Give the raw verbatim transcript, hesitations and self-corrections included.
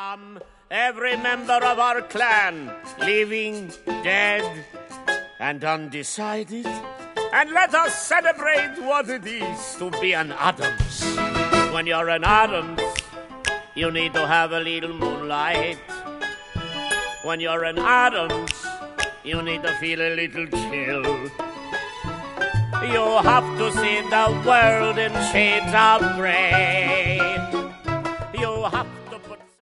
Come, every member of our clan, living, dead, and undecided, and let us celebrate what it is to be an Addams. When you're an Addams, you need to have a little moonlight. When you're an Addams, you need to feel a little chill. You have to see the world in shades of gray. You have